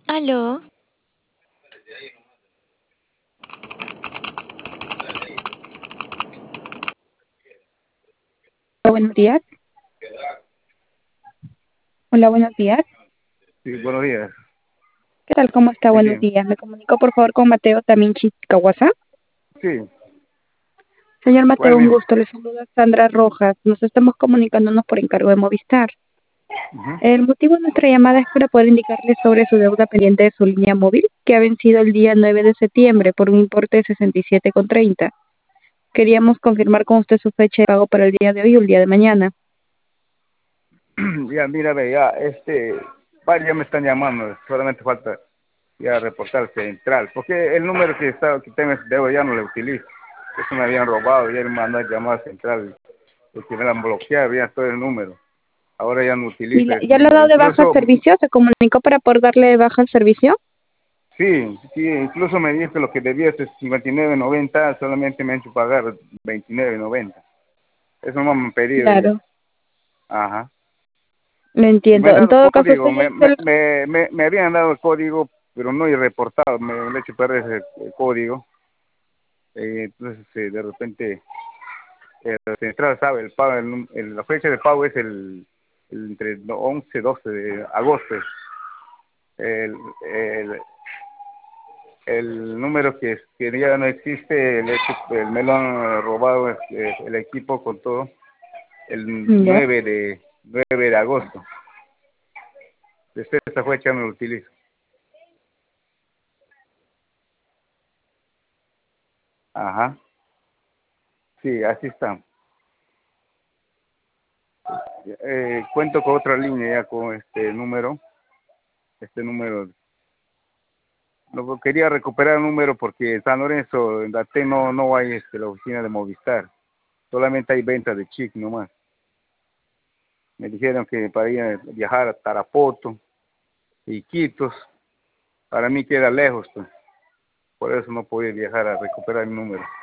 Aló, Buenos días. Hola, buenos días. Sí, buenos días. ¿Qué tal? ¿Cómo está? Sí, Buenos bien. días. Me comunico, por favor, con Mateo Taminchi Kawasa. Sí, Señor Mateo, un igualmente. gusto. Le saluda Sandra Rojas. Nos estamos comunicándonos por encargo de Movistar. Ujú. El motivo de nuestra llamada es para poder indicarle sobre su deuda pendiente de su línea móvil, que ha vencido el día 9 de septiembre por un importe de 67,30. Queríamos confirmar con usted su fecha de pago para el día de hoy o el día de mañana. Ya, mira, ve, ya, varios ya me están llamando, solamente falta ya reportar central, porque el número que tengo es deuda ya no lo utilizo. Eso me habían robado, ya me mandó a llamar a central, porque me la han bloqueado ya todo el número. Ahora ya no ¿Y utilizo ese ya lo ha número. dado de baja al Incluso, servicio? ¿Se comunicó para poder darle de baja al servicio? sí, sí, incluso me dice lo que debía ser 59.90, solamente me han hecho pagar 29.90. Eso no me han pedido ya. Claro, Ajá. lo Y me entiendo. han En dado todo caso, usted código, ya hizo el... me habían dado el código, pero no he reportado, me han hecho perder ese código. Entonces, de repente, la central sabe, el pago, la fecha de pago es entre 11 y 12 de agosto. El, el, el número que ya no existe, me lo han robado el equipo con todo, el Ya. 9 de agosto. Desde esa fecha no lo utilizo. Ajá. Sí, así está. Cuento con otra línea ya con este número. Quería recuperar el número porque en San Lorenzo, en Date no hay la oficina de Movistar. Solamente hay venta de chip nomás. Me dijeron que para ir a viajar a Tarapoto y Iquitos, para mí queda lejos, pues. Por eso no podía viajar a recuperar el número.